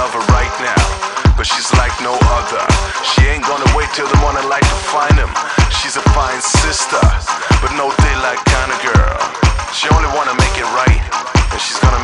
love her right now, but she's like no other. She ain't gonna wait till the morning light to find him. She's a fine sister, but no daylight kind of girl. She only wanna make it right, and she's gonna